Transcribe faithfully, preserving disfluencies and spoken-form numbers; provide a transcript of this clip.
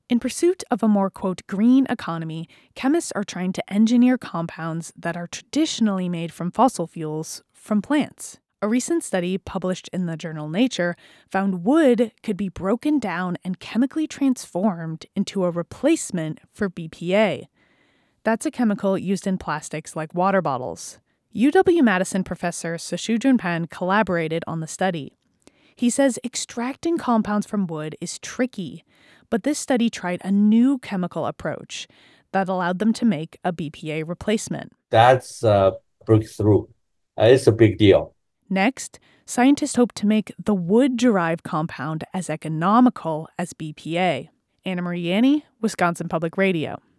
In pursuit of a more, quote, green economy, chemists are trying to engineer compounds that are traditionally made from fossil fuels from plants. A recent study published in the journal Nature found wood could be broken down and chemically transformed into a replacement for B P A. That's a chemical used in plastics like water bottles. U W-Madison professor Sashudran Pan collaborated on the study. He says extracting compounds from wood is tricky, but this study tried a new chemical approach that allowed them to make a B P A replacement. That's a breakthrough. Uh, It's a big deal. Next, scientists hope to make the wood-derived compound as economical as B P A. Anna Marie Yanni, Wisconsin Public Radio.